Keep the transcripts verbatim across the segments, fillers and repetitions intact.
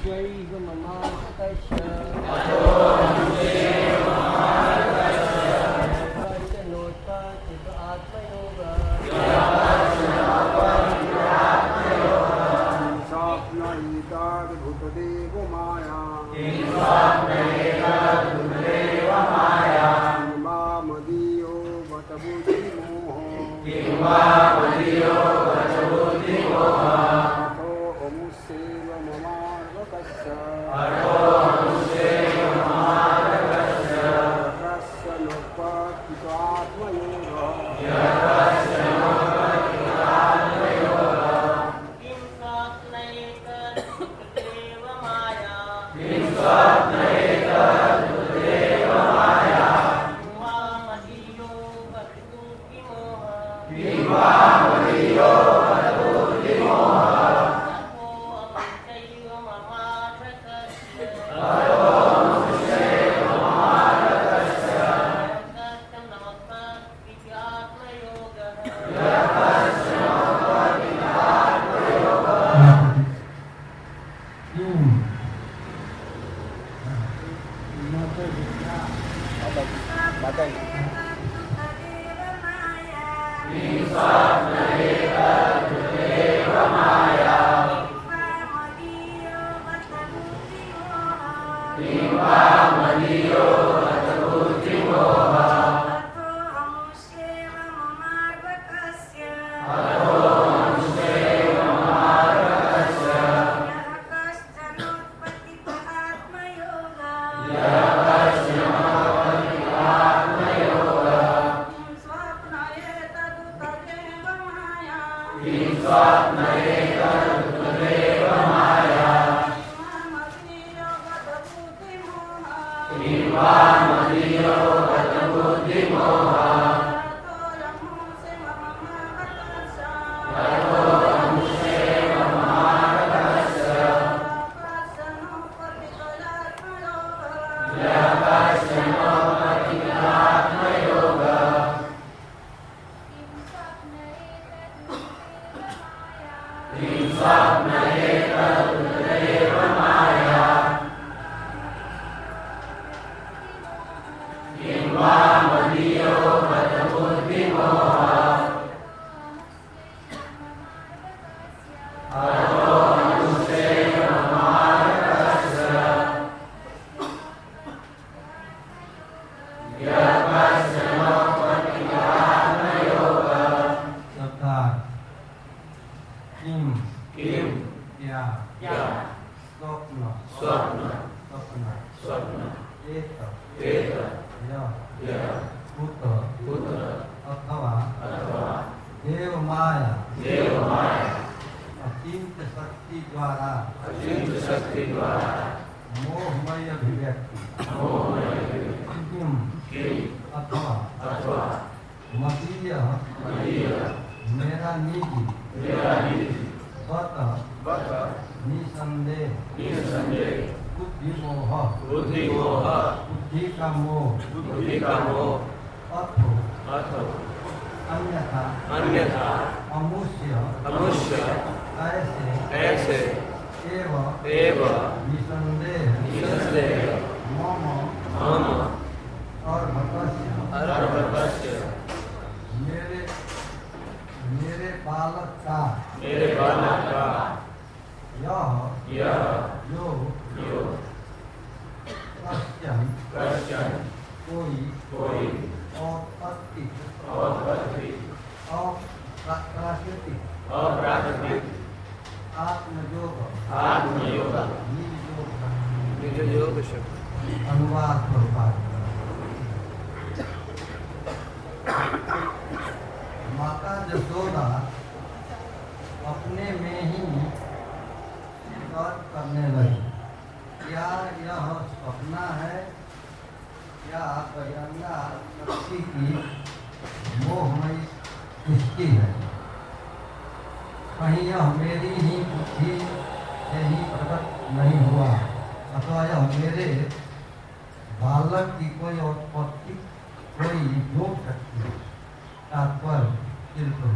मनुष्यैव ममार्कस्य नोत्पत्तिः आत्मयोगः स्वप्नैताद्भूतदेव माया मदीयो बत बुद्धिमोह अथो अमुष्यैव ममार्कस्य यस्य नोत्पत्तिः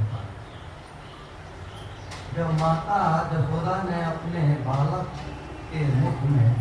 जब माता जसोदा ने अपने बालक के मुख में,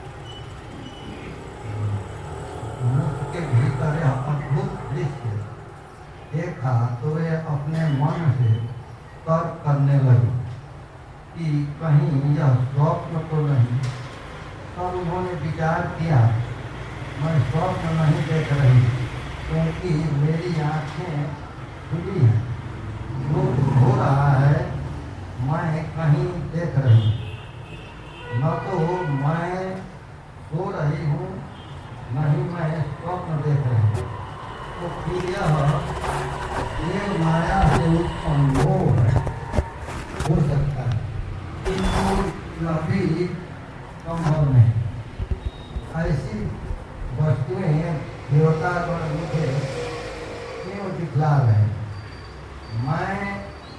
मुख के भीतर यह अद्भुत दृश्य देखा तो वे अपने मन से तर्क करने लगे कि कहीं यह स्वप्न तो नहीं। तब उन्होंने विचार किया, मैं स्वप्न नहीं देख रही, क्योंकि मेरी आँखें खुली हैं। जो हो रहा है मैं कहीं देख रही, न तो मैं सो रही हूँ, न ही मैं स्वप्न देख रही हूँ। तो फिर यह एक माया से उत्पन्न मोह हो सकता है, किंतु यह भी संभव नहीं। ऐसी वस्तुएं देवतागण मुझे क्यों दिखला रहे? मैं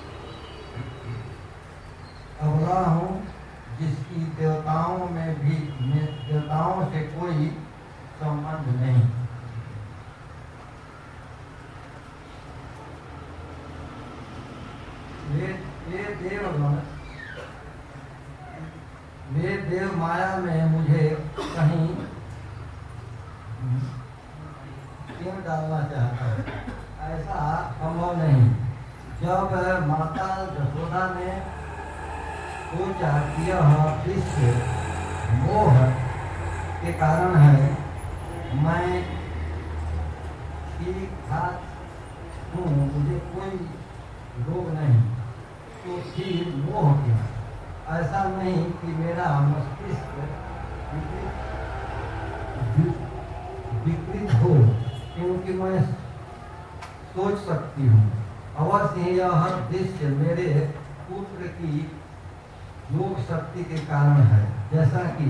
अबला हूँ जिसकी देवताओं में भी में देवताओं से कोई संबंध नहीं। वे वे देवगण वे देव माया में मुझे कहीं क्यों डालना चाहता है? ऐसा संभव नहीं। जब माता यशोदा ने सोचा कि यह दृश्य मोह के कारण है, मैं ठीक ठाक हूँ, मुझे कोई रोग नहीं, तो फिर मोह क्या? ऐसा नहीं कि मेरा मस्तिष्क विकृत हो, क्योंकि मैं सोच सकती हूँ। अवश्य यह दृश्य मेरे पुत्र की योग शक्ति के कारण है, जैसा कि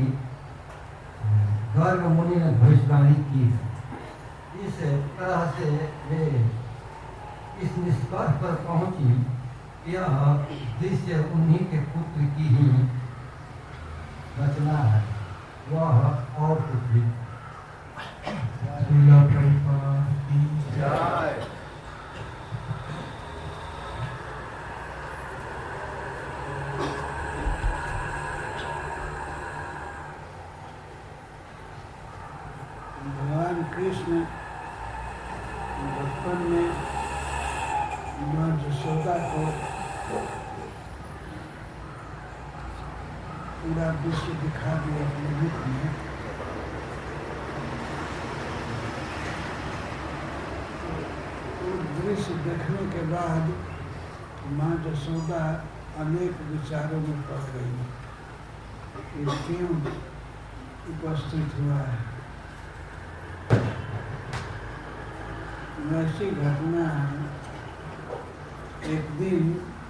गर्ग मुनि ने भविष्यवाणी की। इस तरह से वे इस निष्कर्ष पर पहुंची, यह दृश्य उन्हीं के पुत्र की ही रचना है, वह और कुछ भी। भगवान कृष्ण बचपन में माँ यशोदा को पूरा विश्व दिखा दिया अपने मुख में। वो दृश्य देखने के बाद माँ यशोदा अनेक विचारों में पड़ गई, ये क्यों उपस्थित हुआ है। ऐसी घटना है, एक दिन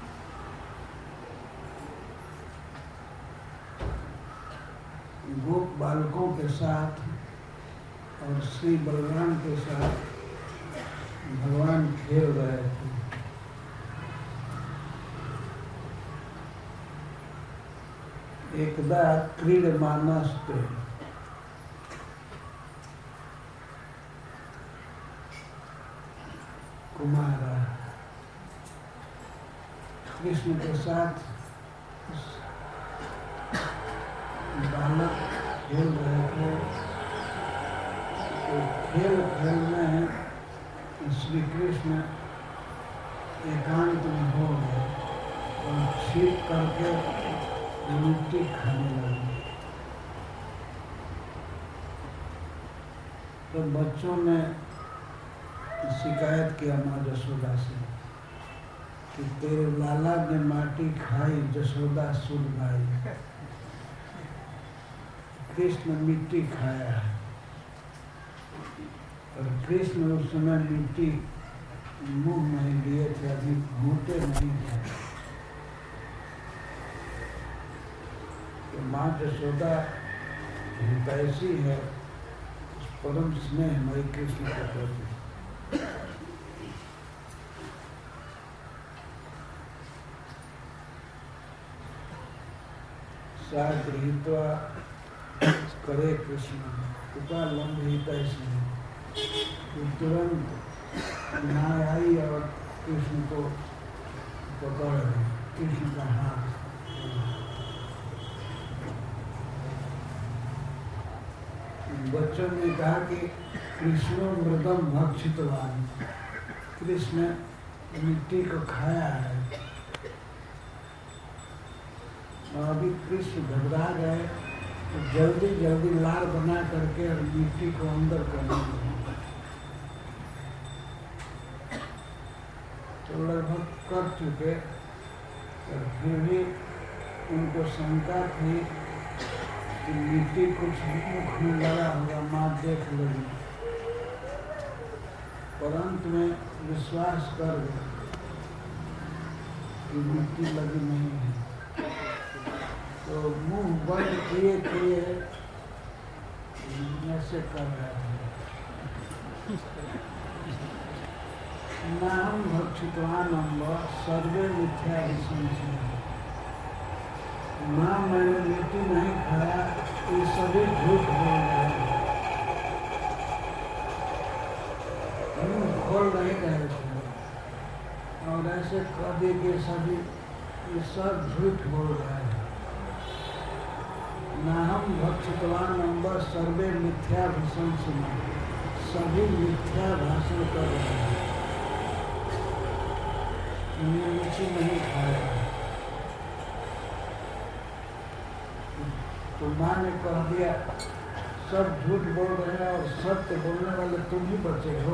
गोप बालकों के साथ और श्री बलराम के साथ भगवान खेल रहे थे। एकदा क्रीडमानस्ते, कुमारा कृष्ण के साथ बालक खेल रहे थे। तो खेल खेल में श्री कृष्ण एकांत में हो गए और छीप करके मिट्टी खाने लगे। तो बच्चों ने शिकायत किया माँ यशोदा से कि तेरे लाला ने माटी खाई, यशोदा सुन गाई। कृष्ण मिट्टी खाया है और कृष्ण उस समय मिट्टी मुंह में लिए थे, अभी मोटे नहीं थे। तो माँ यशोदा हितैषी है, परम स्नेह मई कृष्ण के प्रति। सा गृहीत्वा करे कृष्ण कृपा लंबिता इसमें तो तुरंत नाय आई और कृष्ण को पकड़ कृष्ण का हाथ बच्चों ने कहा कि कृष्ण मृदम भक्षितवान, कृष्ण मिट्टी को खाया है। और अभी कृष्ण घबरा गए तो जल्दी जल्दी लार बना करके और मिट्टी को अंदर करने लगे। तो लगभग कर चुके, तो फिर भी उनको शंका थी कि मिट्टी कुछ मुख में लगा होगा, माँ देख लेगी। परंतु में विश्वास कर गए कि मिट्टी लगी नहीं है। तो मुंह बंद किए किए ऐसे कर रहे थे। नाम भक्षितवान अम्ब सर्वे मिथ्या विसंशय। माँ मैंने मिट्टी नहीं खाया, ये सभी झूठ बोल रहे हैं, मुंह खोल नहीं रहे थे और ऐसे कह दिए कि सभी ये सब झूठ बोल रहे हैं। नाहम भक्षितवान अम्बर सर्वे मिथ्या विसंशय, सभी मिथ्या भाषण कर रहे हैं, उन्हें मिट्टी नहीं खाया। तो माँ ने कह दिया सब झूठ बोल रहे हैं और सत्य बोलने वाले तुम ही बचे हो।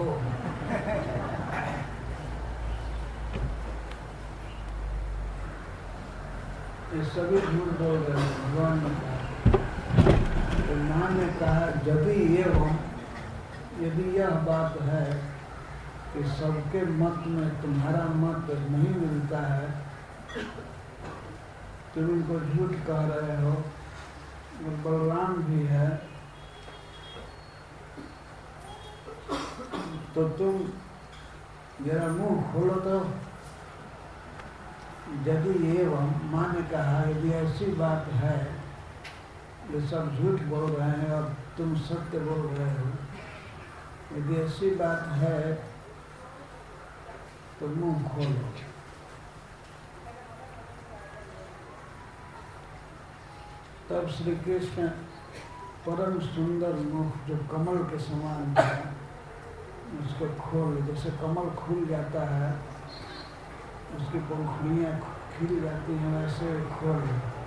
ये सभी झूठ बोल रहे हैं, भगवान ने कहा। तो माँ ने कहा यदि एवं यदि यह बात है कि सबके मत में तुम्हारा मत नहीं मिलता है, तुम इनको झूठ कह रहे हो, बलराम भी है, तो तुम जरा मुंह खोलो। तो यदि एवं माँ ने कहा यदि ऐसी बात है, ये सब झूठ बोल रहे हैं और तुम सत्य बोल रहे हो, यदि ऐसी बात है तो मुंह खोलो। तब श्री कृष्ण परम सुंदर मुख जो कमल के समान था, उसको खोल, जैसे कमल खुल जाता है, उसकी पंखुड़ियाँ खिल जाती हैं, वैसे खोल।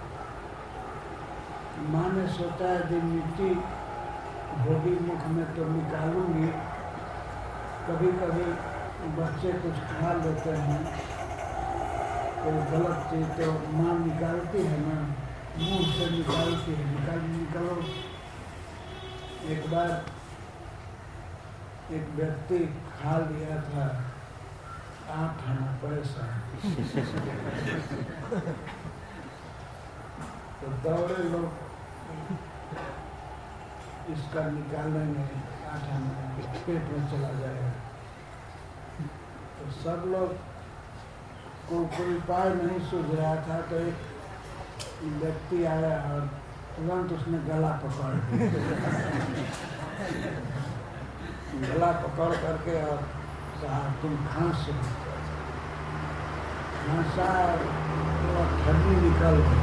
माँ ने सोचा यदि मिट्टी होगी मुख में तो निकालूंगी। कभी कभी बच्चे कुछ खा लेते हैं, कोई गलत चीज़ तो माँ निकालती है ना, मुंह से निकालती है, निकाल निकालो। एक बार एक व्यक्ति खा लिया था आठ आना पैसा, तो दौड़े लोग इसका निकालेंगे, आठ आना पेट में चला जाएगा। तो सब लोग को कोई उपाय नहीं सूझ रहा था, तो एक व्यक्ति आया और तुरंत उसने गला पकड़ गला पकड़ करके और कहा तुम खांसो। खांसा और ठंडी निकल गई।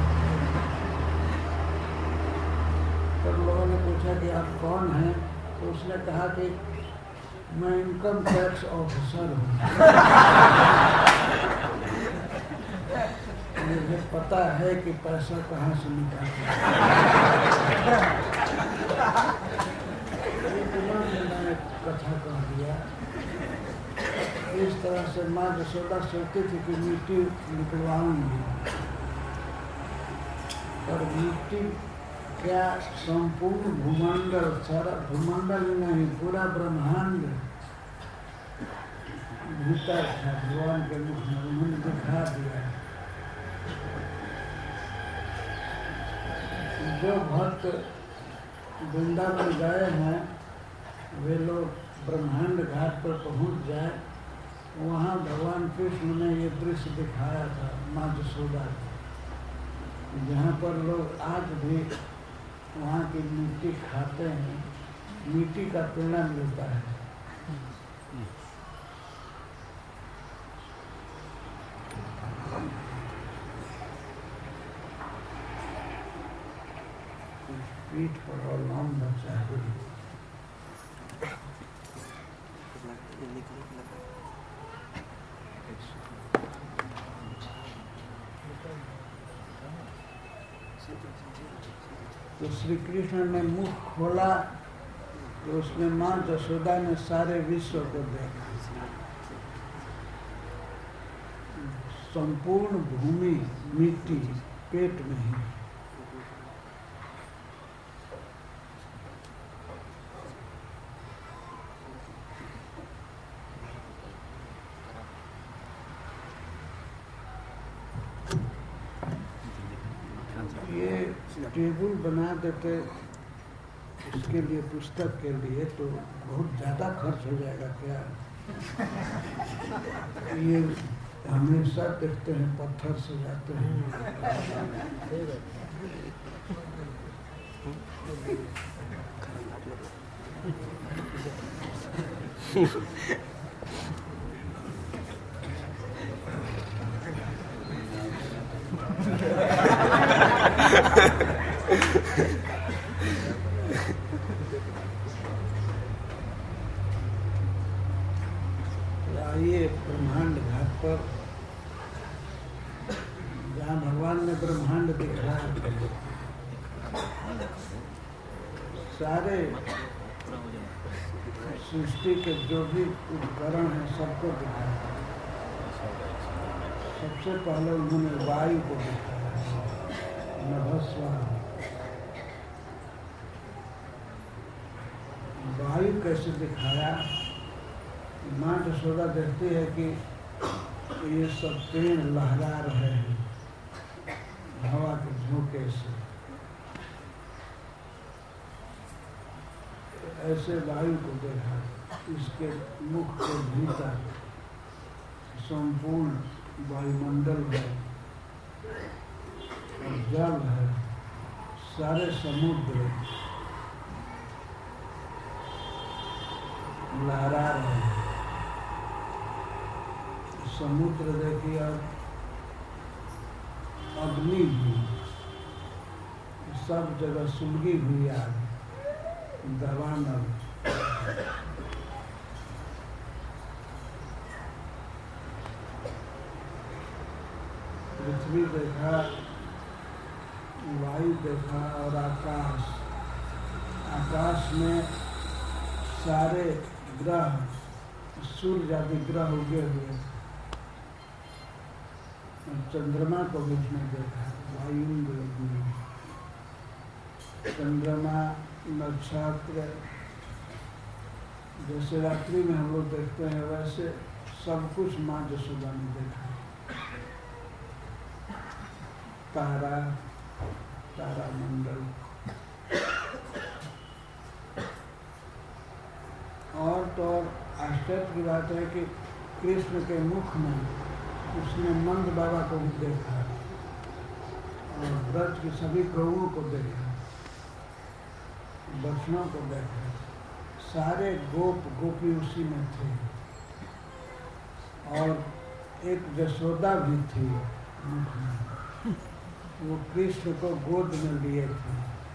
तब लोगों ने पूछा कि आप कौन हैं? तो उसने कहा कि मैं इनकम टैक्स ऑफिसर हूँ, मुझे पता है कि पैसा कहाँ से निकालना है। मैंने कथा कह दिया। इस तरह से माँ यशोदा सोचती थी कि मिट्टी निकलवाऊंगी, और मिट्टी क्या संपूर्ण भूमंडल, सारा भूमंडल नहीं पूरा ब्रह्मांड भीतर था भगवान के मुख में, उन्होंने दिखा दिया। जो भक्त वृंदावन गए हैं वे लोग ब्रह्मांड घाट पर पहुंच जाए, वहाँ भगवान कृष्ण ने ये दृश्य दिखाया था माँ यशोदा को, जहाँ पर लोग आज भी वहाँ की मिट्टी खाते हैं, मिट्टी का पेड़ा मिलता है। पीठ पर और नाम बचा है। तो श्री कृष्ण ने मुख खोला तो उसमें माँ यशोदा ने सारे विश्व को देखा। संपूर्ण भूमि मिट्टी पेट में ही। ये टेबल बना देते इसके लिए, पुस्तक के लिए, तो बहुत ज़्यादा खर्च हो जाएगा क्या? ये हमेशा देखते हैं पत्थर से जाते हैं। आइए ब्रह्मांड घाट पर, जहाँ भगवान ने ब्रह्मांड दिखाया, सारे सृष्टि के जो भी उपकरण हैं सबको दिखाया। सबसे पहले उन्होंने वायु को दिखाया, नभस्वान। वायु कैसे दिखाया? माँ यशोदा देखती है कि ये सब पेड़ लहरा रहे हैं हवा के झोंके से। ऐसे वायु को देखा, इसके मुख के भीतर संपूर्ण वायुमंडल है और जल है, सारे समुद्र लहरा रहे हैं। समुद्र देखिए, अग्नि भी, सब जगह सुलगी हुई आग, दवानल। पृथ्वी देखा, वायु देखा और आकाश। आकाश में सारे ग्रह, सूर्य आदि ग्रह उगे हुए। चंद्रमा को भी उसने देखा, वायु में चंद्रमा, नक्षत्र, जैसे रात्रि में हम लोग देखते हैं वैसे सब कुछ माँ यशोदा ने देखा। तारा, तारा मंडल। और तो और आश्चर्य की बात है कि कृष्ण के मुख में उसने नंद बाबा को भी देखा और ब्रज की सभी गौओं को देखा, बच्चों को देखा। सारे गोप गोपी उसी में थे और एक यशोदा भी थी मुख में। वो कृष्ण को गोद में लिए थे,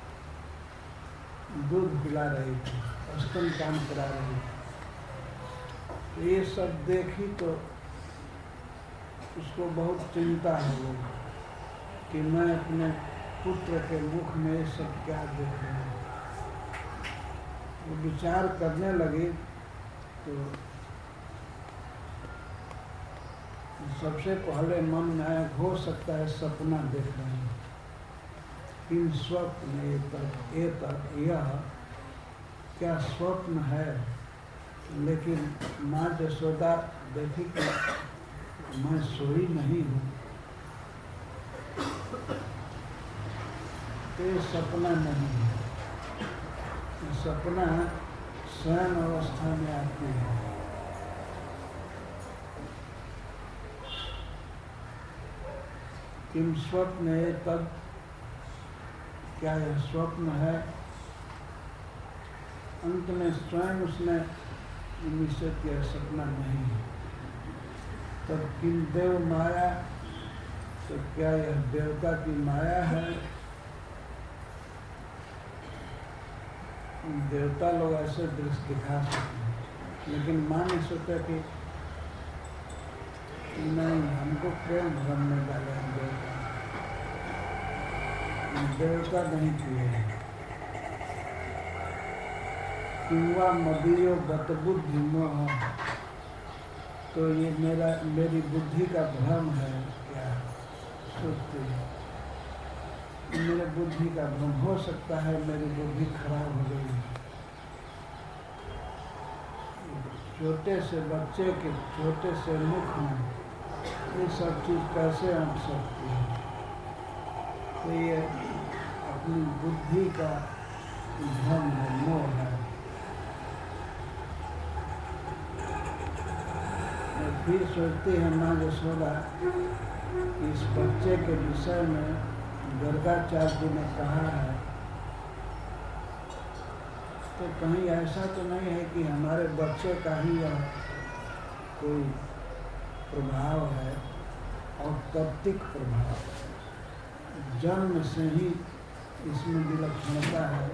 दूध पिला रही थी, स्तन पान करा रही थी। तो ये सब देखी तो उसको बहुत चिंता हो कि मैं अपने पुत्र के मुख में ये सब क्या देख रहा हूँ। वो विचार करने लगी तो सबसे पहले मन में हो सकता है सपना देख रहे हैं। इन स्वप्न ये तक ये तक यह क्या स्वप्न है? लेकिन माँ यशोदा देखी कि मैं सोई नहीं हूँ, तो ये सपना नहीं है। सपना शयन अवस्था में आती है। किम स्वप्न है, तब क्या यह स्वप्न है? अंत में स्वयं उसने निश्चय किया सपना नहीं है। तब किम देव माया, तो क्या यह देवता की माया है? देवता लोग ऐसे दृश्य दिखा सकते हैं, लेकिन माँ ने सोचा कि नहीं, हमको प्रेम भ्रम में डाले हम देवता देवता नहीं किए। किंवा मदीयो गतबुद्धि मोह, तो ये मेरा मेरी बुद्धि का भ्रम है क्या? सोचती है मेरे बुद्धि का भ्रम हो सकता है, मेरी बुद्धि खराब हो गई। छोटे से बच्चे के छोटे से मुख में ये सब चीज़ कैसे अट सकती है? तो ये अपनी बुद्धि का भ्रम है, मोह है। और फिर सोचती है माँ यशोदा इस बच्चे के विषय में गर्गाचार्य जी ने कहा है, तो कहीं ऐसा तो नहीं है कि हमारे बच्चे का ही यह कोई प्रभाव है, और तत्विक प्रभाव जन्म से ही इसमें विलक्षणता है।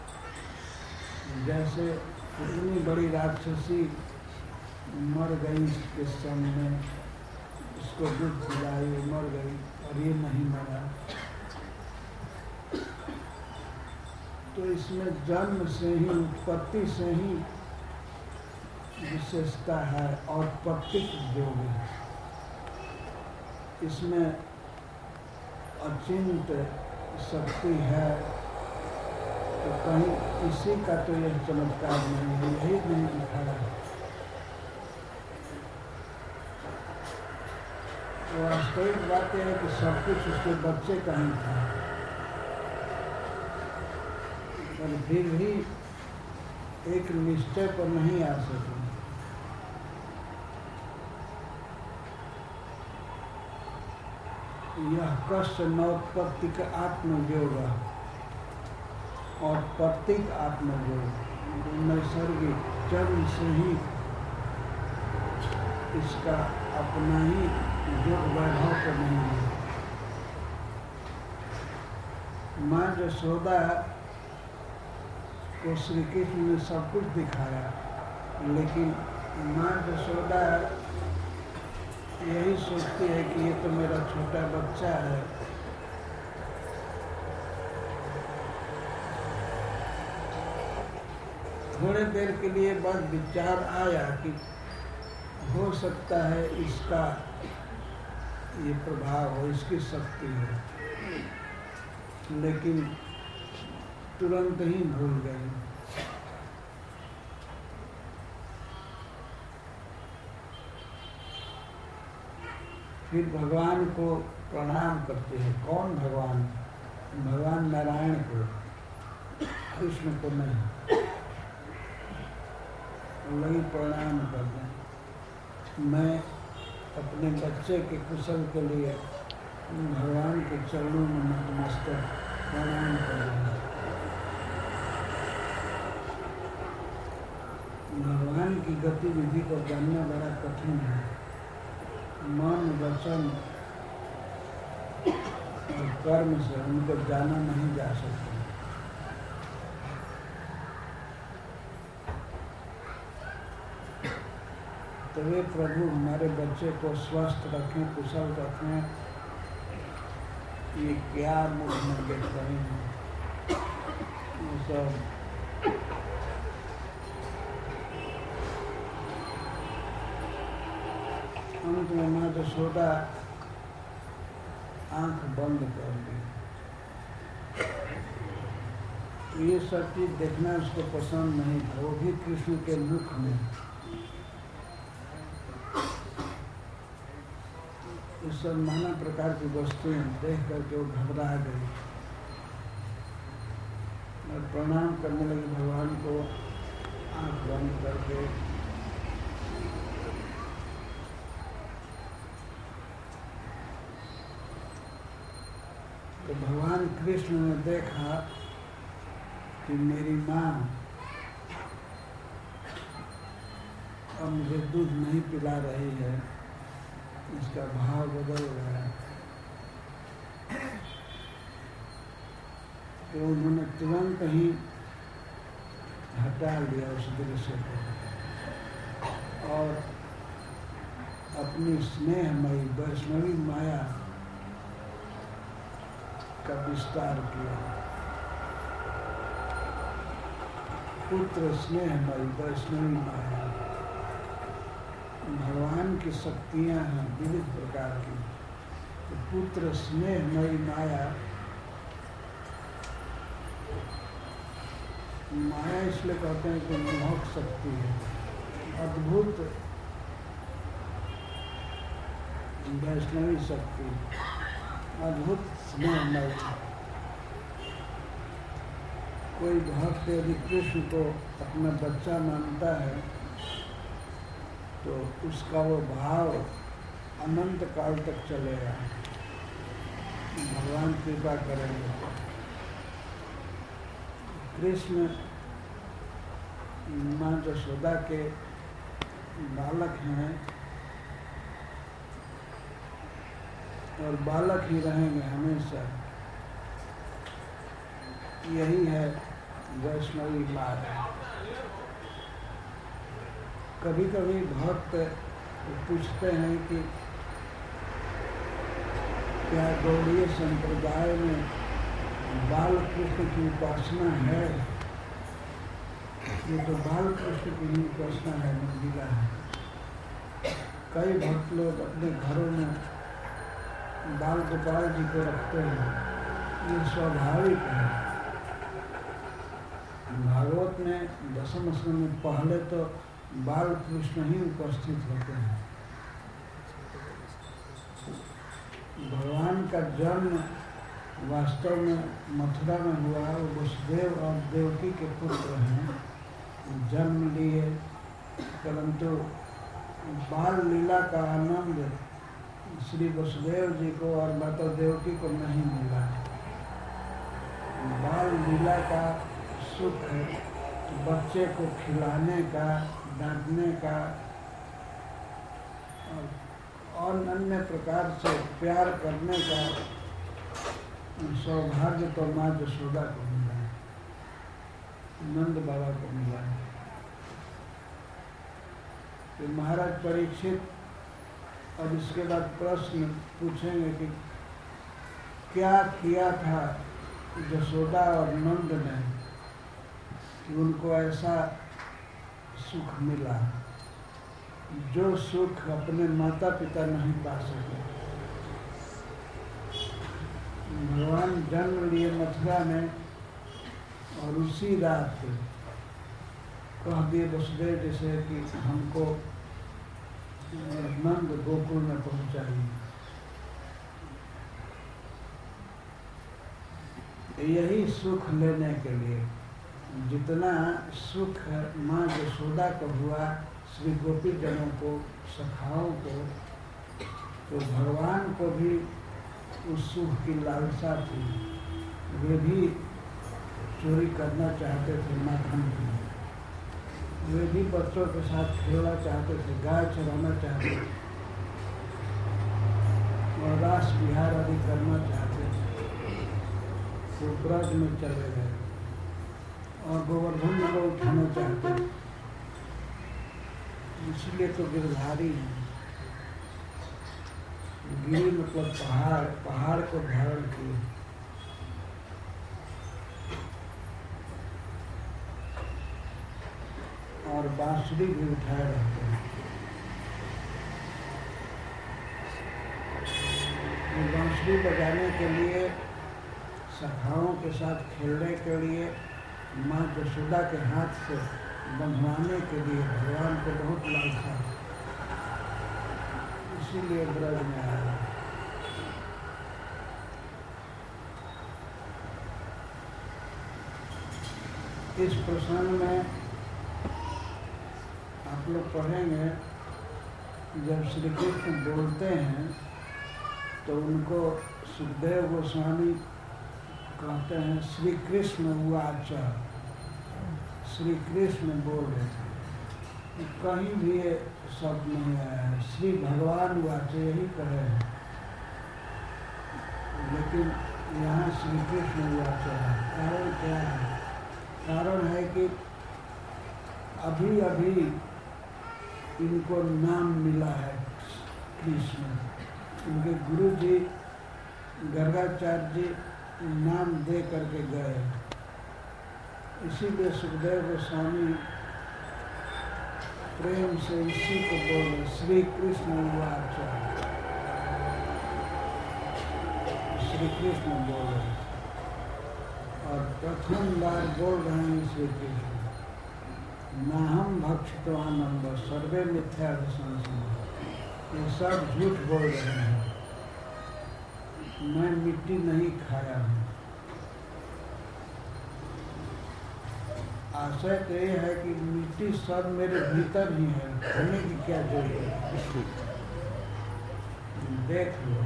जैसे इतनी बड़ी राक्षसी मर गई इसके सामने, उसको दूध पिलाई, मर गई, और ये नहीं मरा, तो इसमें जन्म से ही, उत्पत्ति से ही विशेषता है, और पत्तिक योग है। इसमें अचिंत शक्ति है, तो कहीं इसी का तो यह चमत्कार नहीं है, यही नहीं दिखाया है। वास्तविक बात यह है कि सब कुछ उसके बच्चे का ही था, पर फिर भी एक निश्चय पर नहीं आ सके। यह कष्ट नौत्पत्ति का आत्मयोग और प्रतीक आत्मयोग, नैसर्गिक जन्म से ही इसका अपना ही योग वैभव तो नहीं है। माँ यशोदा को श्री कृष्ण ने सब कुछ दिखाया, लेकिन माँ यशोदा यही सोचती है कि ये तो मेरा छोटा बच्चा है, थोड़े देर के लिए बस विचार आया कि हो सकता है इसका ये प्रभाव हो, इसकी शक्ति हो, लेकिन तुरंत ही भूल गई। फिर भगवान को प्रणाम करते हैं। कौन भगवान? भगवान नारायण को, कृष्ण को नहीं। लगी प्रणाम करते। मैं अपने बच्चे के कुशल के लिए भगवान के चरणों में नतमस्तक प्रणाम कर रहे हैं। भगवान की गतिविधि को जानना बड़ा कठिन है। मन, वचन और कर्म से उनको जाना नहीं जा सकता। तो वे प्रभु हमारे बच्चे को स्वस्थ रखें, कुशल रखें, ये क्या मुझ में देख रहे हैं, ये सब अंत में माँ यशोदा आंख बंद कर दी। ये सब चीज देखना उसको पसंद नहीं था, वो भी कृष्ण के मुख में। इस सब नाना प्रकार की वस्तुएं देख करके वो घबरा गई और प्रणाम करने लगी भगवान को आंख बंद करके। तो भगवान कृष्ण ने देखा कि मेरी माँ अब मुझे दूध नहीं पिला रही है, इसका भाव बदल गया। तो उन्होंने तुरंत ही हटा लिया उस दृश्य को और अपनी स्नेहमयी वैष्णवी माया का विस्तार किया। पुत्र स्नेहमयी वैष्णवी माया, भगवान की शक्तियां हैं विविध प्रकार की। तो पुत्र स्नेहमयी माया, माया इसलिए कहते हैं कि मोहक शक्ति है, अद्भुत वैष्णवी शक्ति, अद्भुत स्नेहमयी। कोई भक्त यदि कृष्ण को अपना बच्चा मानता है तो उसका वो भाव अनंत काल तक चलेगा, भगवान कृपा करेंगे। कृष्ण माँ यशोदा के बालक हैं और बालक ही रहेंगे हमेशा। यही है वैष्णवी मार्ग। कभी कभी भक्त पूछते हैं कि क्या गौड़ीय संप्रदाय में बाल कृष्ण की उपासना है? ये तो बाल कृष्ण की ही उपासना है, मंदिरा है। कई भक्त लोग अपने घरों में बाल गोपाल जी को रखते हैं, ये स्वाभाविक है। भागवत में दशम स्कंद में पहले तो बाल कृष्ण ही उपस्थित होते हैं। भगवान का जन्म वास्तव में मथुरा में हुआ। वो वसुदेव और देवकी के पुत्र हैं, जन्म लिए, परंतु बाल लीला का आनंद श्री वसुदेव जी को और माता देवकी को नहीं मिला। बाल लीला का सुख है बच्चे को खिलाने का, डांटने का और अन्य प्रकार से प्यार करने का सौभाग्य तो माँ यशोदा को मिला है, नंद बाबा को मिला है। तो महाराज परीक्षित अब इसके बाद प्रश्न पूछेंगे कि क्या किया था यशोदा और नंद ने कि उनको ऐसा सुख मिला जो सुख अपने माता पिता नहीं पा सके। भगवान जन्म लिए मथुरा में और उसी रात कह दिए वसुदेव जैसे कि हमको नंद गोकुल में पहुंचाइए। यही सुख लेने के लिए जितना सुख माँ यशोदा को हुआ, श्री गोपी जनों को, सखाओं को, तो भगवान को भी उस सुख की लालसा थी। वे भी चोरी करना चाहते थे माखन की, वे भी बच्चों के साथ खेलना चाहते थे, गाय चराना चाहते थे और रास विहार आदि करना चाहते थे। तो ब्रज में चले गए और गोवर्धन को उठाना चाहते थे, इसलिए तो गिरधारी है। गिरी मतलब पहाड़, पहाड़ को धारण किए। और बांसुरी भी उठाए रहते हैं। बांसुरी बजाने के लिए, सखाओं के साथ खेलने के लिए, माँ यशोदा के हाथ से बंधवाने के लिए भगवान को बहुत लालसा, इसीलिए ब्रज में आया। इस प्रसंग में आप लोग पढ़ेंगे, जब श्री कृष्ण बोलते हैं तो उनको सुखदेव गोस्वामी कहते हैं श्री कृष्ण उवाच, श्री कृष्ण बोल रहे थे। कहीं भी ये शब्द नहीं आया है, श्री भगवान उवाच यही कहे हैं, लेकिन यहाँ श्री कृष्ण उवाच है। कारण क्या है? कारण है कि अभी अभी इनको नाम मिला है कृष्ण। उनके गुरु जी गर्गाचार्य जी नाम दे करके गए। इसीलिए सुखदेव गोस्वामी प्रेम से इसी को बोले श्री कृष्ण उवाच। श्री कृष्ण बोले और प्रथम बार बोल रहे हैं श्री कृष्ण, नाहम भक्षितवानंद सर्वे मिथ्या संसद। ये सब झूठ बोल रहे हैं, मैं मिट्टी नहीं खाया हूँ। आशय तो ये है कि मिट्टी सब मेरे भीतर ही है, खाने की क्या जरूरत है। देख लो,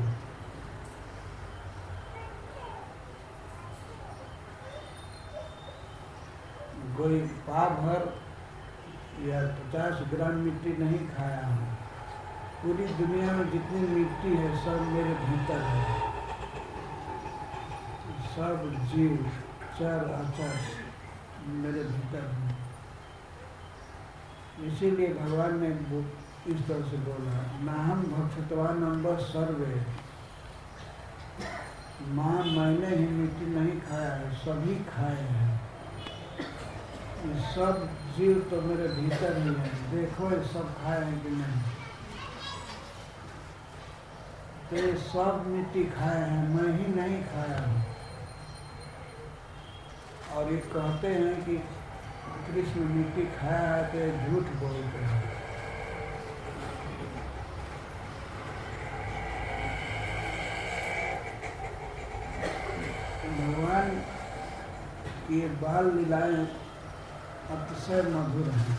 कोई पाव भर या पचास ग्राम मिट्टी नहीं खाया हूँ। पूरी दुनिया में जितनी मिट्टी है सब मेरे भीतर है। सब जीव चर अचर मेरे भीतर है। इसीलिए भगवान ने इस तरह से बोला, नाहम भक्षितवान अम्ब सर्वे। माँ मैंने ही मिट्टी नहीं खाया है, सभी खाए हैं। ये सब जीव तो मेरे भीतर ही है। देखो ये सब खाए हैं कि नहीं। तो ये सब मिट्टी खाए हैं, मैं ही नहीं खाया हूँ। और ये कहते हैं कि कृष्ण मिट्टी खाया है, तो ये झूठ बोलते हैं। भगवान की ये बाल लीलाएं अतिशय मधुर है।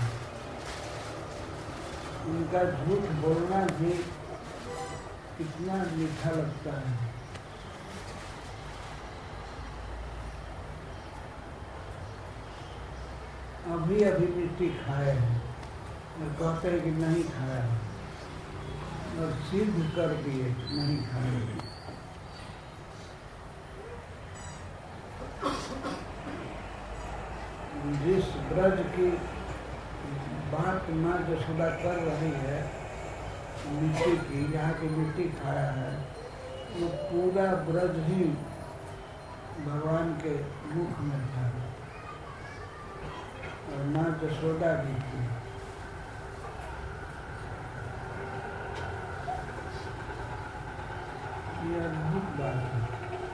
उनका झूठ बोलना भी कितना मीठा लगता है। अभी अभी मिट्टी खाए हैं और कहते हैं कि नहीं खाया, और सिद्ध कर दिए नहीं खाए। जिस ब्रज की बात माँ यशोदा कर रही है, मिट्टी की, यहाँ की मिट्टी खाया है, वो पूरा ब्रज ही भगवान के मुख में था और माँ यशोदा भी थी। ये अद्भुत बात है।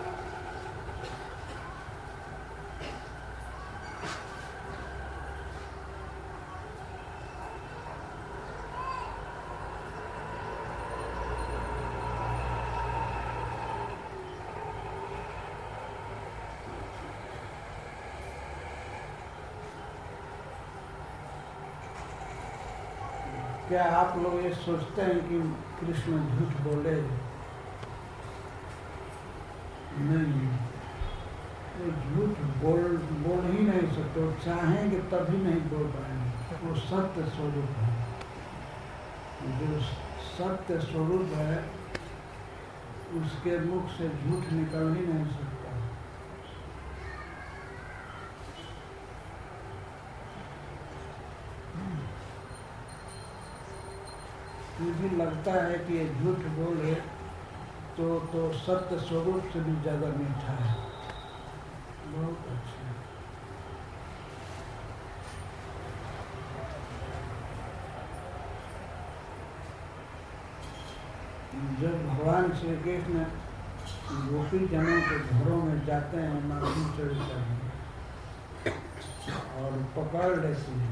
क्या आप लोग ये सोचते हैं कि कृष्ण झूठ बोले? नहीं, वो झूठ बोल बोल ही नहीं सकते। वो चाहेंगे तभी नहीं बोल पाएंगे। वो सत्य स्वरूप है। जो सत्य स्वरूप है उसके मुख से झूठ निकल ही नहीं सकता। मुझे लगता है कि ये झूठ बोले तो तो सत्य स्वरूप से भी ज़्यादा मीठा है। बहुत अच्छा। जब भगवान श्री कृष्ण गोपी जनों के घरों में जाते हैं माखन चोरी करने और पकड़ लेते हैं,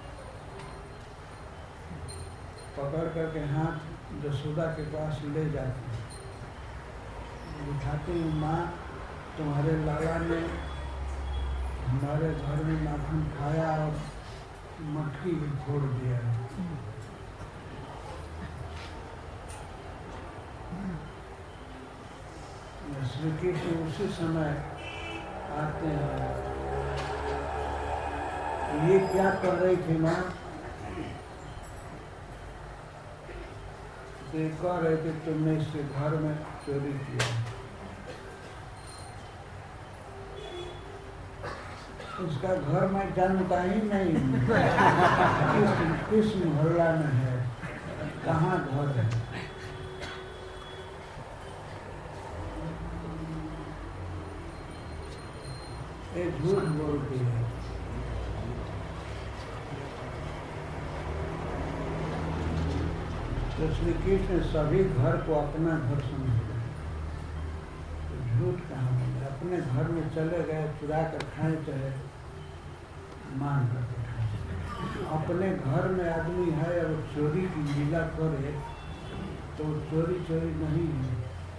पकड़ करके हाथ यशोदा के पास ले जाते हैं, दिखाते हैं, माँ तुम्हारे लाला ने हमारे घर में माखन खाया और मटकी भी फोड़ दिया है। श्री कृष्ण उसी समय आते हैं। ये क्या कर रही थी माँ? तो कह रहे थे तुमने इसके घर में चोरी किया। उसका घर मैं जानता ही नहीं किस किस मोहल्ला में है, कहाँ घर है। ये झूठ बोलती है। तो श्री कृष्ण सभी घर को अपना घर समझते हैं। तो झूठ कहाँ बोले, अपने घर में चले गए, चुरा कर खाए चाहे मान करके खाए। अपने घर में आदमी है और चोरी की लीला करे तो चोरी चोरी नहीं है,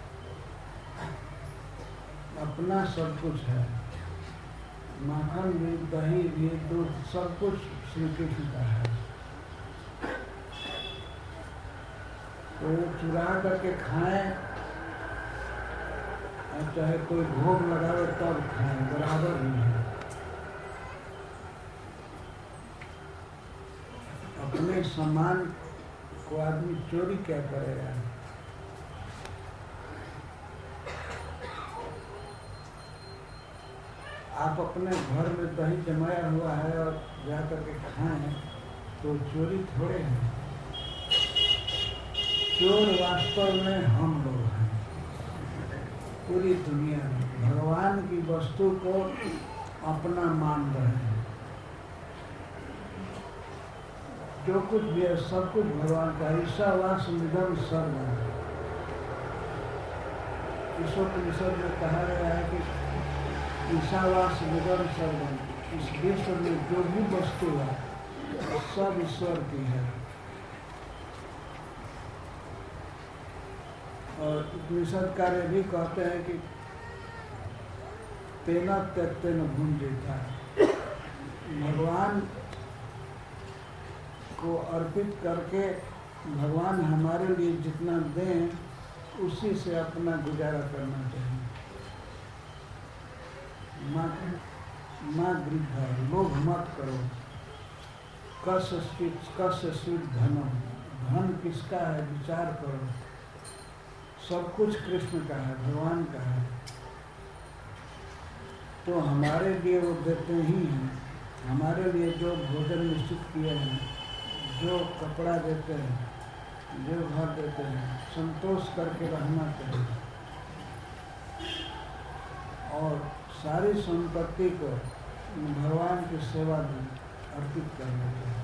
अपना सब कुछ है। माखन भी, दही भी, दूध, सब कुछ श्री कृष्ण का है। तो चुरा करके खाएं और चाहे कोई भोग लगावे तब खाएं, बराबर ही है। अपने सामान को आदमी चोरी क्या करेगा? आप अपने घर में दही जमाया हुआ है और जा करके खाएं तो चोरी थोड़े है। चोर वास्तव में हम लोग हैं, पूरी दुनिया में भगवान की वस्तु को अपना मान रहे हैं। जो कुछ भी है सब कुछ भगवान का। ईशावास निधन सर्व, ईशोपनिषद में कहा गया है कि ईशावास निधन सर्व, इस विश्व में जो भी वस्तु है सब ईश्वर की है। और उपनिषद कार्य भी कहते हैं कि तेना त्यक्तेन भुंजीता, भगवान को अर्पित करके भगवान हमारे लिए जितना दें उसी से अपना गुजारा करना चाहिए। माँ माँ गृह, लोभ मत करो। कस कस स्वीट धनम, धन किसका है विचार करो। सब कुछ कृष्ण का है, भगवान का है। तो हमारे लिए वो देते ही हैं। हमारे लिए जो भोजन निश्चित किए हैं, जो कपड़ा देते हैं, जो घर देते हैं, संतोष करके रहना चाहिए। और सारी संपत्ति को भगवान की सेवा में अर्पित करना चाहिए।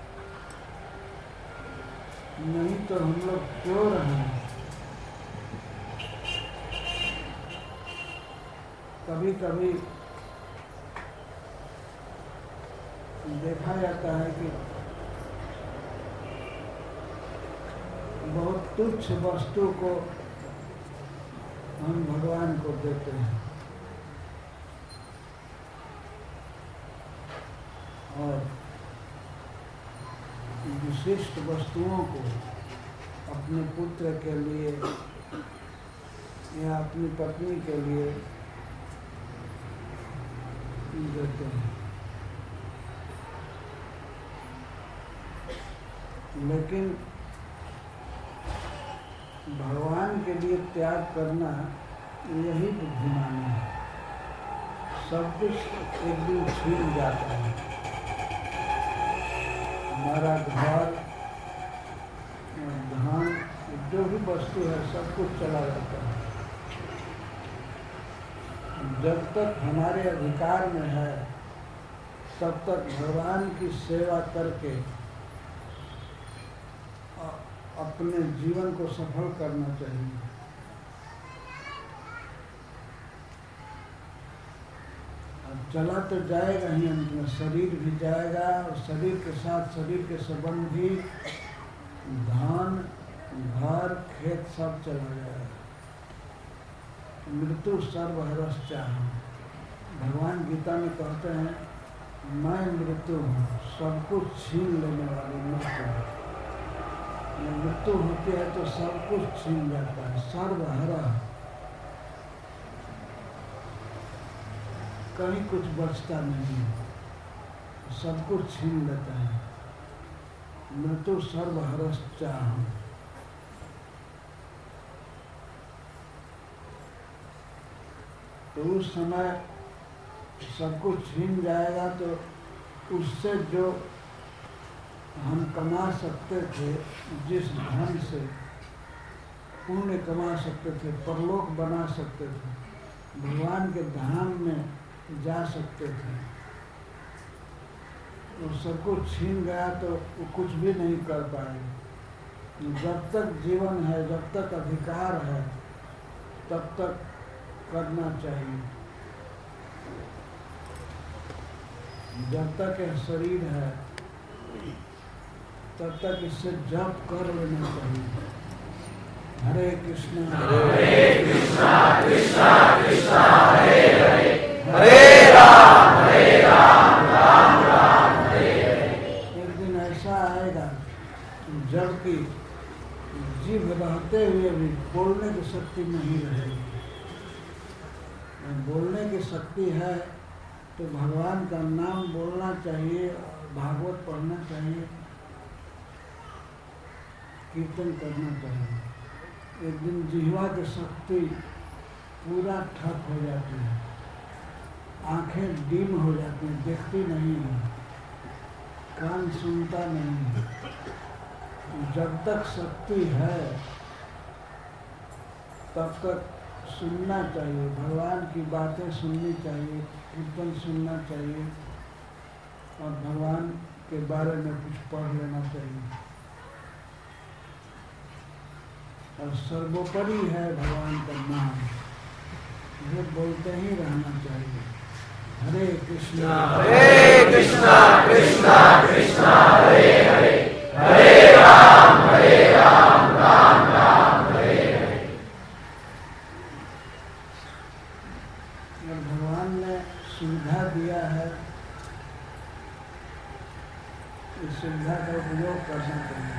नहीं तो हम लोग चोर हैं। कभी कभी देखा जाता है कि बहुत तुच्छ वस्तु को हम भगवान को देते हैं और विशिष्ट वस्तुओं को अपने पुत्र के लिए या अपनी पत्नी के लिए देते हैं। लेकिन भगवान के लिए त्याग करना यही बुद्धिमानी है। सब कुछ एक दिन छीन जाता है। हमारा घर, धन, जो भी वस्तु है सब कुछ चला जाता है। जब तक हमारे अधिकार में है तब तक भगवान की सेवा करके अपने जीवन को सफल करना चाहिए। अब चला तो जाएगा ही, अंत में शरीर भी जाएगा और शरीर के साथ शरीर के संबंधी धन, घर, खेत सब चला जाएगा। मृत्यु सर्वहरश्चाहम्, भगवान गीता में कहते हैं मैं मृत्यु हूँ, सब कुछ छीन लेने वाली मृत्यु है। मृत्यु होती है तो सब कुछ छीन जाता है। सर्वहरा, कहीं कुछ बचता नहीं, सब कुछ छीन लेता है। मृत्यु सर्वहरश्चाहम्। तो उस समय सब कुछ छीन जाएगा तो उससे जो हम कमा सकते थे, जिस धन से पुण्य कमा सकते थे, परलोक बना सकते थे, भगवान के धाम में जा सकते थे, और सब कुछ छीन गया तो वो कुछ भी नहीं कर पाएंगे। जब तक जीवन है, जब तक अधिकार है, तब तक करना चाहिए। जब तक यह शरीर है तब तक इससे जप कर लेना चाहिए। हरे कृष्णा हरे कृष्णा कृष्णा कृष्णा हरे हरे, हरे राम हरे राम राम राम हरे हरे। एक दिन ऐसा आएगा जबकि जीव रहते हुए भी बोलने की शक्ति नहीं रहेगी। बोलने की शक्ति है तो भगवान का नाम बोलना चाहिए, भागवत पढ़ना चाहिए, कीर्तन करना चाहिए। एक दिन जिह्वा की शक्ति पूरा ठप हो जाती है, आंखें डिम हो जाती हैं, देखती नहीं है, कान सुनता नहीं है। जब तक शक्ति है तब तक सुनना चाहिए, भगवान की बातें सुननी चाहिए, कीर्तन सुनना चाहिए और भगवान के बारे में कुछ पढ़ लेना चाहिए। और सर्वोपरि है भगवान का नाम, जो बोलते ही रहना चाहिए। हरे कृष्णा हरे कृष्णा कृष्णा कृष्णा हरे हरे, हरे राम हरे राम राम राम हरे हरे। और भगवान ने सुविधा दिया है, इस सुविधा का उपयोग करना चाहिए।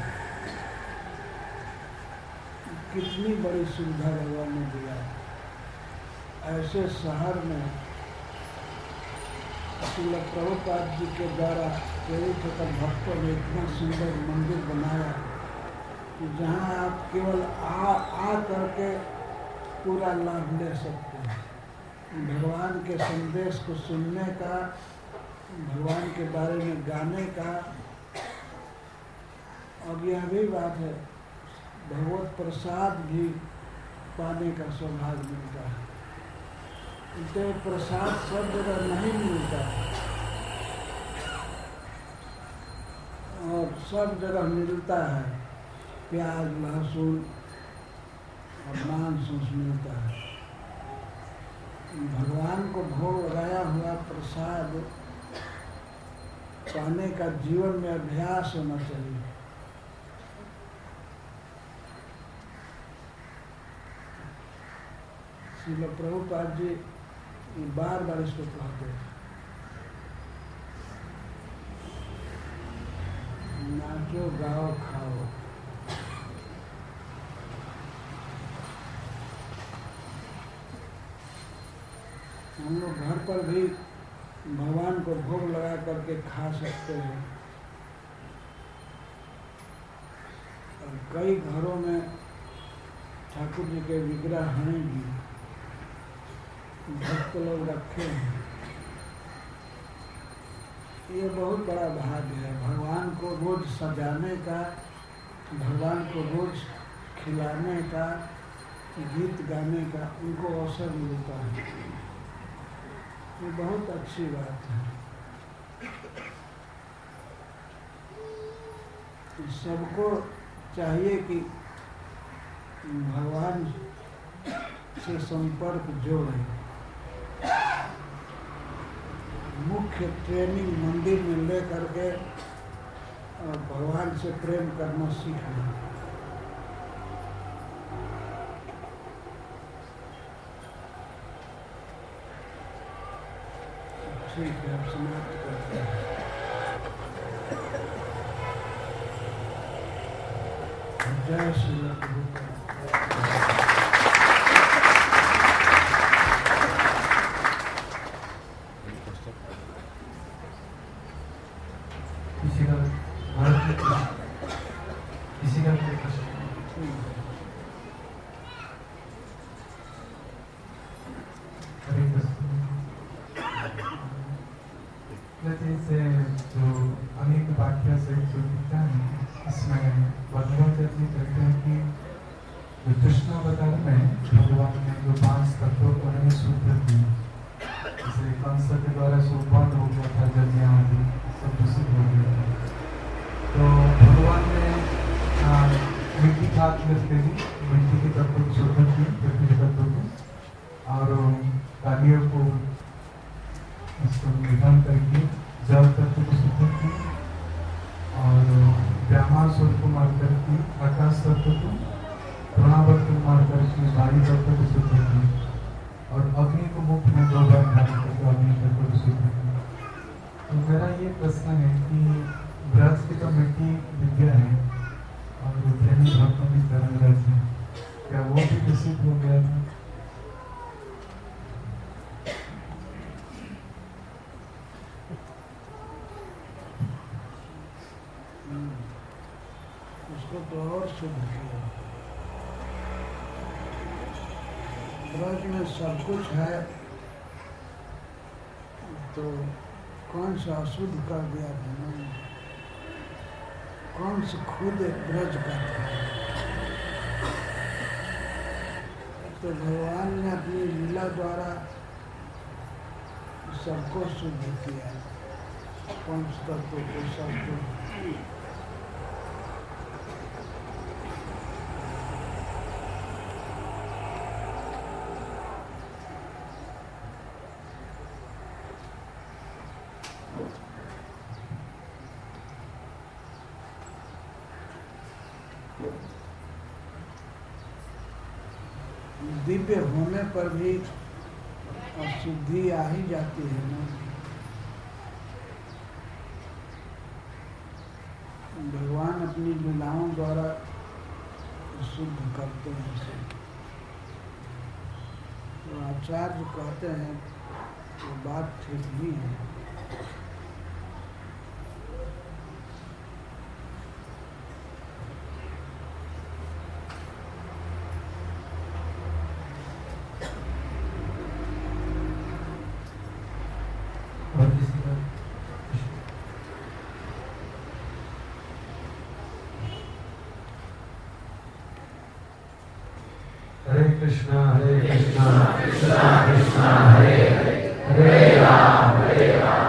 कितनी बड़ी सुविधा भगवान ने दिया है। ऐसे शहर में श्रील प्रभुपाद जी के द्वारा प्रेरित होकर भक्तों ने इतना सुंदर मंदिर बनाया कि जहाँ आप केवल आ आ करके पूरा लाभ ले सकते हैं। भगवान के संदेश को सुनने का, भगवान के बारे में गाने का। और यह भी बात है, भगवत प्रसाद भी पाने का सौभाग्य मिलता है। तो प्रसाद सब जगह नहीं मिलता है और सब जगह मिलता है। प्याज, लहसुन और मांस मिलता है। भगवान को भोग लगाया हुआ प्रसाद पाने का जीवन में अभ्यास होना चाहिए। श्रील प्रभुपाद जी बार बार इसको कहते हैं, नाचो गाओ खाओ। हम लोग घर पर भी भगवान को भोग लगा करके खा सकते हैं। और कई घरों में ठाकुर जी के विग्रह हैं भी, भक्त लोग रखे हैं। ये बहुत बड़ा भाग्य है भगवान को रोज सजाने का, भगवान को रोज खिलाने का, गीत गाने का उनको अवसर मिलता है। ये बहुत अच्छी बात है। सबको चाहिए कि भगवान से संपर्क जोड़े। मुख्य ट्रेनिंग मंदिर में ले करके और भगवान से प्रेम करना सीखें। ठीक है, अब समाप्त करते हैं। जय श्री प्रभुपाद। किसी का किसी का कोई प्रश्न? हरे कृष्ण। जैसे जो अनेक वाक्य से जो दिखता है इसमें भगवान जी कहते हैं कि जो कृष्णावतार में भगवान ने जो पांच तत्वों को नहीं शुद्ध की, जैसे कंस के द्वारा सुबंध हो गया था, जन्या आदि सब दूषित हो गया था, तो भगवान ने मिट्टी खाद करके भी मिट्टी के तत्व को शुद्ध की, पृथ्वी के तत्व को, और कालियों को उसको निधन करके जल तत्व को शुद्ध की, और ब्रह्मासुर को मार करके आकाश तत्व को, प्रणव को मार करके वायु तत्व को शुद्ध की, और अग्नि को मुख में दो बार धारण करके अग्नि तत्व को शुद्ध की। तो मेरा ये प्रश्न है कि ब्रज की तो मिट्टी विद्या है और प्रेमी भक्तों की चरण रज है, क्या वो भी दूषित हो गया था? उसको तो और शुद्ध किया। ब्रज में सब कुछ है, तो कौन सा अशुद्ध कर दिया था? कौन से खुद ब्रज का था? तो भगवान ने अपनी लीला द्वारा सबको शुद्ध किया, पंच तत्वों को सबको। दिव्य होने पर भी अशुद्धि आ ही जाती है ना। भगवान अपनी लीलाओं द्वारा शुद्ध करते हैं इसे। तो आचार्य कहते हैं वो बात ठीक ही है। कृष्णा हरे कृष्णा कृष्णा कृष्णा हरे हरे हरे राम हरे राम